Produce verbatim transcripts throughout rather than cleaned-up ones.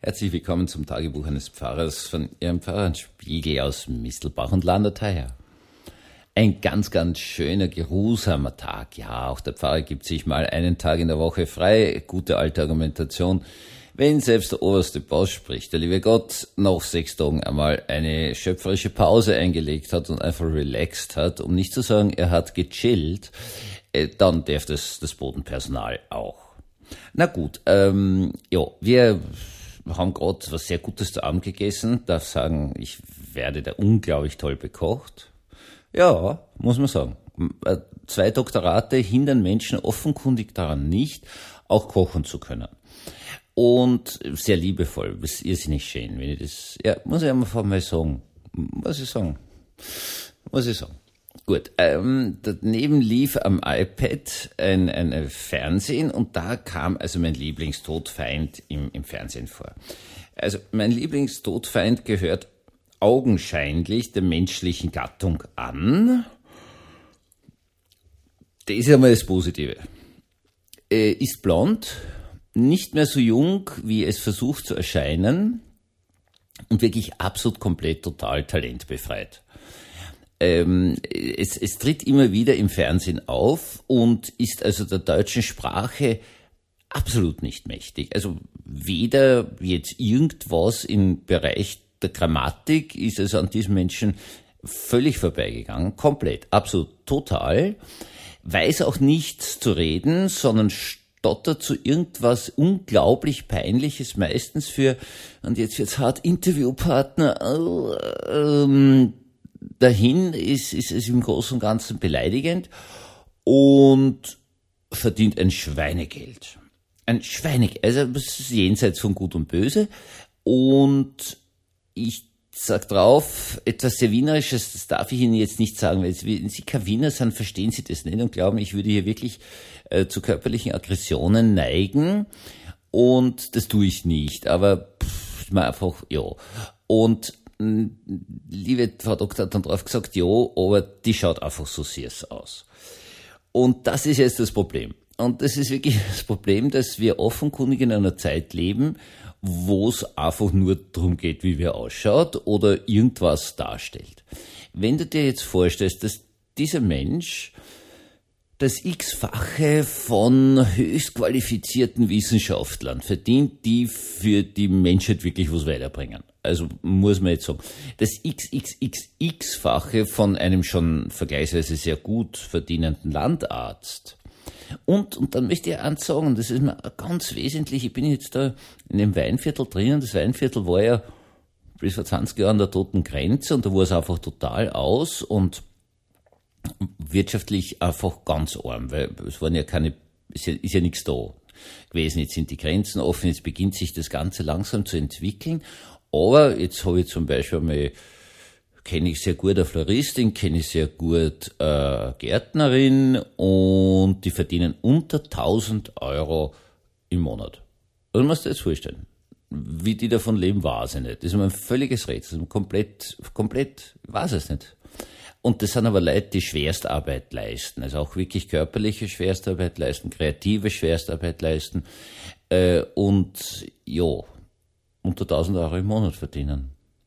Herzlich willkommen zum Tagebuch eines Pfarrers von Ihrem Pfarrer Spiegel aus Mistelbach und Landau-Theier. Ein ganz, ganz schöner, geruhsamer Tag. Ja, auch der Pfarrer gibt sich mal einen Tag in der Woche frei. Gute alte Argumentation. Wenn selbst der oberste Boss, sprich der liebe Gott, nach sechs Tagen einmal eine schöpferische Pause eingelegt hat und einfach relaxed hat, um nicht zu sagen, er hat gechillt, dann darf das das Bodenpersonal auch. Na gut, ähm, ja, wir haben gerade was sehr Gutes zu Abend gegessen. Darf sagen, ich werde da unglaublich toll bekocht. Ja, muss man sagen. Zwei Doktorate hindern Menschen offenkundig daran nicht, auch kochen zu können. Und sehr liebevoll, das ist irrsinnig schön, wenn ich das, ja, muss ich einfach mal sagen. Muss ich sagen. Muss ich sagen. Gut, ähm, daneben lief am iPad ein, ein Fernsehen und da kam also mein Lieblingstodfeind im, im Fernsehen vor. Also mein Lieblingstodfeind gehört augenscheinlich der menschlichen Gattung an. Das ist einmal das Positive. Äh, ist blond, nicht mehr so jung, wie es versucht zu erscheinen und wirklich absolut komplett total talentbefreit. Ähm, es, es tritt immer wieder im Fernsehen auf und ist also der deutschen Sprache absolut nicht mächtig. Also weder jetzt irgendwas im Bereich der Grammatik ist also an diesem Menschen völlig vorbeigegangen, komplett, absolut total, weiß auch nichts zu reden, sondern stottert zu irgendwas unglaublich Peinliches, meistens für, und jetzt wird's hart, Interviewpartner, äh, ähm, dahin ist, ist es im Großen und Ganzen beleidigend und verdient ein Schweinegeld. Ein Schweinegeld, also das ist jenseits von Gut und Böse. Und ich sag drauf, etwas sehr Wienerisches, das darf ich Ihnen jetzt nicht sagen, weil wenn Sie kein Wiener sind, verstehen Sie das nicht und glauben, ich würde hier wirklich äh, zu körperlichen Aggressionen neigen. Und das tue ich nicht, aber pff, mal einfach, ja. Und liebe Frau Doktor hat dann drauf gesagt, ja, aber die schaut einfach so süß aus. Und das ist jetzt das Problem. Und das ist wirklich das Problem, dass wir offenkundig in einer Zeit leben, wo es einfach nur darum geht, wie wir ausschaut oder irgendwas darstellt. Wenn du dir jetzt vorstellst, dass dieser Mensch das X-fache von höchst qualifizierten Wissenschaftlern verdient, die für die Menschheit wirklich was weiterbringen. Also muss man jetzt sagen, das X X X X-fache von einem schon vergleichsweise sehr gut verdienenden Landarzt. Und, und dann möchte ich eins sagen, das ist mir ganz wesentlich, ich bin jetzt da in dem Weinviertel drinnen, das Weinviertel war ja bis vor zwanzig Jahren an der toten Grenze und da war es einfach total aus und wirtschaftlich einfach ganz arm, weil es waren ja keine, ist ja, ist ja nichts da gewesen. Jetzt sind die Grenzen offen, jetzt beginnt sich das Ganze langsam zu entwickeln. Aber jetzt habe ich zum Beispiel mal, kenne ich sehr gut eine Floristin, kenne ich sehr gut eine Gärtnerin und die verdienen unter tausend Euro im Monat. Also musst du dir das vorstellen. Wie die davon leben, weiß ich nicht. Das ist mir ein völliges Rätsel. Komplett, komplett, weiß es nicht. Und das sind aber Leute, die Schwerstarbeit leisten, also auch wirklich körperliche Schwerstarbeit leisten, kreative Schwerstarbeit leisten äh, und ja, unter tausend Euro im Monat verdienen.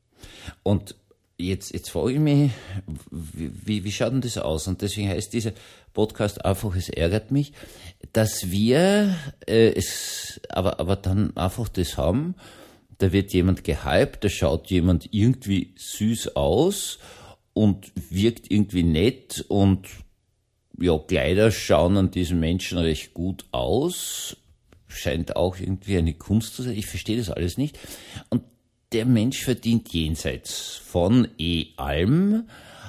Und jetzt, jetzt frage ich mich, wie, wie, wie schaut denn das aus? Und deswegen heißt dieser Podcast einfach, es ärgert mich, dass wir äh, es aber, aber dann einfach das haben, da wird jemand gehypt, da schaut jemand irgendwie süß aus und wirkt irgendwie nett und ja, Kleider schauen an diesen Menschen recht gut aus, scheint auch irgendwie eine Kunst zu sein, ich verstehe das alles nicht. Und der Mensch verdient jenseits von eh allem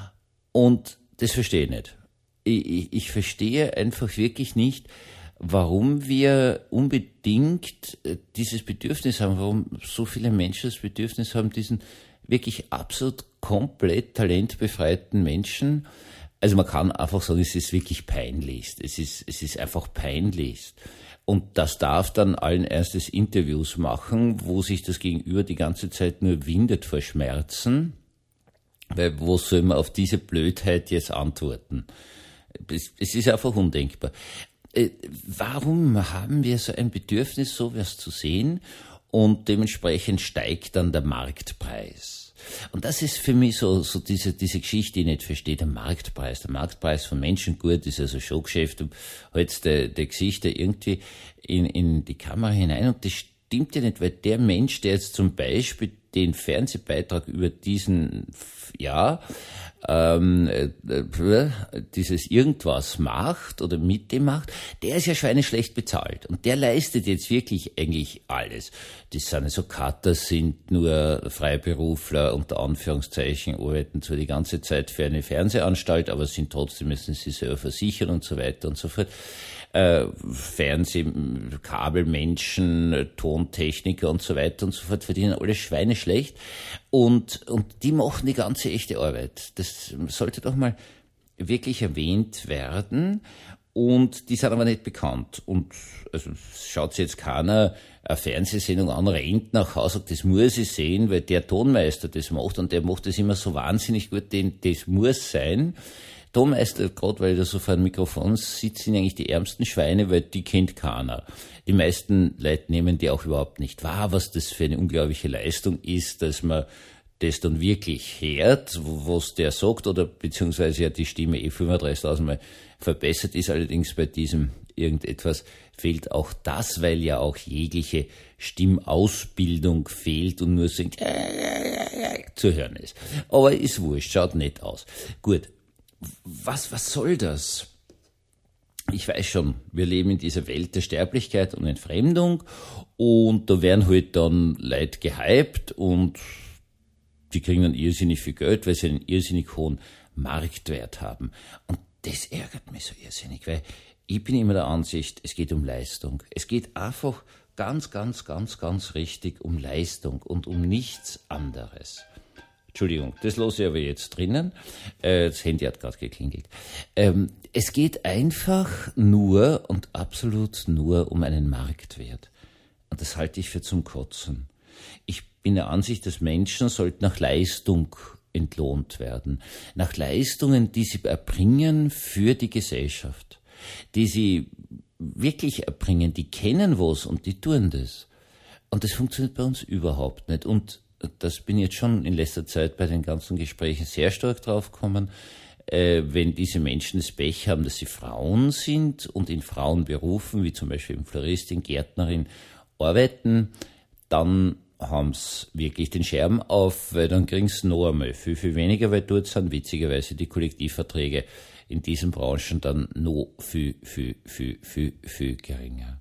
und das verstehe ich nicht. Ich, ich, ich verstehe einfach wirklich nicht, warum wir unbedingt dieses Bedürfnis haben, warum so viele Menschen das Bedürfnis haben, diesen wirklich absolut komplett talentbefreiten Menschen. Also man kann einfach sagen, es ist wirklich peinlich. Es ist, es ist einfach peinlich. Und das darf dann allen erstes Interviews machen, wo sich das Gegenüber die ganze Zeit nur windet vor Schmerzen. Weil wo soll man auf diese Blödheit jetzt antworten? Es, es ist einfach undenkbar. Äh, warum haben wir so ein Bedürfnis, sowas zu sehen? und dementsprechend steigt dann der Marktpreis. Und das ist für mich so, so diese, diese Geschichte, die ich nicht verstehe, der Marktpreis. Der Marktpreis von Menschengut ist also Showgeschäft, du hältst der, der Gesichter irgendwie in, in die Kamera hinein und das stimmt ja nicht, weil der Mensch, der jetzt zum Beispiel den Fernsehbeitrag über diesen Jahr ähm, äh, dieses irgendwas macht oder mit dem macht, der ist ja schweineschlecht bezahlt und der leistet jetzt wirklich eigentlich alles. Das sind also Cutter, sind nur Freiberufler, unter Anführungszeichen, arbeiten zwar die ganze Zeit für eine Fernsehanstalt, aber sind trotzdem, müssen sie selber versichern und so weiter und so fort. Äh, Fernseh, Kabelmenschen, Tontechniker und so weiter und so fort verdienen alle schweineschlecht und, und die machen die ganze echte Arbeit. Das sollte doch mal wirklich erwähnt werden und die sind aber nicht bekannt und also schaut sich jetzt keiner eine Fernsehsendung an, rennt nach Hause, sagt, das muss ich sehen, weil der Tonmeister das macht und der macht das immer so wahnsinnig gut, den, das muss sein. Tonmeister, gerade weil ich da so vor einem Mikrofon sitze, sind eigentlich die ärmsten Schweine, weil die kennt keiner. Die meisten Leute nehmen die auch überhaupt nicht wahr, was das für eine unglaubliche Leistung ist, dass man das dann wirklich hört, was der sagt, oder beziehungsweise ja die Stimme eh fünfunddreißigtausend Mal verbessert ist. Allerdings bei diesem irgendetwas fehlt auch das, weil ja auch jegliche Stimmausbildung fehlt und nur singt zu hören ist. Aber ist wurscht, schaut nett aus. Gut. Was, was soll das? Ich weiß schon, wir leben in dieser Welt der Sterblichkeit und Entfremdung und da werden halt dann Leute gehypt und die kriegen dann irrsinnig viel Geld, weil sie einen irrsinnig hohen Marktwert haben. Und das ärgert mich so irrsinnig, weil ich bin immer der Ansicht, es geht um Leistung. Es geht einfach ganz, ganz, ganz, ganz richtig um Leistung und um nichts anderes. Entschuldigung, das lasse ich aber jetzt drinnen. Äh, das Handy hat gerade geklingelt. Ähm, es geht einfach nur und absolut nur um einen Marktwert. Und das halte ich für zum Kotzen. Ich bin der Ansicht, dass Menschen sollten nach Leistung entlohnt werden. Nach Leistungen, die sie erbringen für die Gesellschaft. Die sie wirklich erbringen, die kennen was und die tun das. Und das funktioniert bei uns überhaupt nicht. Und das bin ich jetzt schon in letzter Zeit bei den ganzen Gesprächen sehr stark draufgekommen, äh, wenn diese Menschen das Pech haben, dass sie Frauen sind und in Frauenberufen, wie zum Beispiel Floristin, Gärtnerin, arbeiten, dann haben sie wirklich den Scherben auf, weil dann kriegen sie noch einmal viel, viel weniger, weil dort sind witzigerweise die Kollektivverträge in diesen Branchen dann noch viel, viel, viel, viel, viel geringer.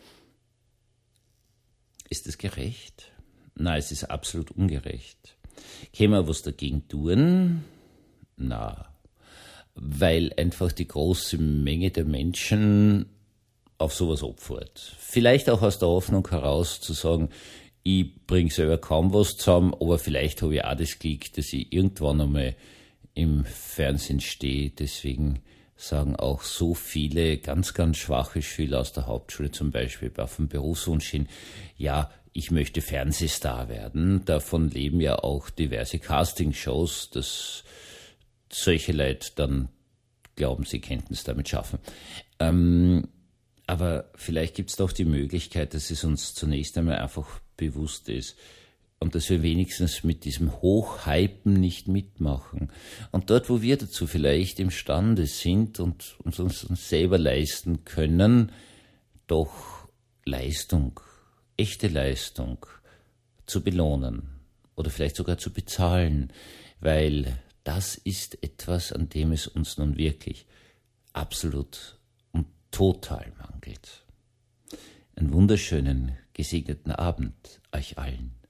Ist das gerecht? Nein, es ist absolut ungerecht. Können wir was dagegen tun? Na, weil einfach die große Menge der Menschen auf sowas opfert. Vielleicht auch aus der Hoffnung heraus zu sagen, ich bringe selber kaum was zusammen, aber vielleicht habe ich auch das Glück, dass ich irgendwann einmal im Fernsehen stehe. Deswegen sagen auch so viele ganz, ganz schwache Schüler aus der Hauptschule zum Beispiel auf dem Berufswunsch hin, ja, ich möchte Fernsehstar werden. Davon leben ja auch diverse Castingshows, dass solche Leute dann glauben, sie könnten es damit schaffen. Ähm, aber vielleicht gibt es doch die Möglichkeit, dass es uns zunächst einmal einfach bewusst ist und dass wir wenigstens mit diesem Hochhypen nicht mitmachen. Und dort, wo wir dazu vielleicht imstande sind und uns, uns selber leisten können, doch Leistung, echte Leistung zu belohnen oder vielleicht sogar zu bezahlen, weil das ist etwas, an dem es uns nun wirklich absolut und total mangelt. Einen wunderschönen, gesegneten Abend euch allen.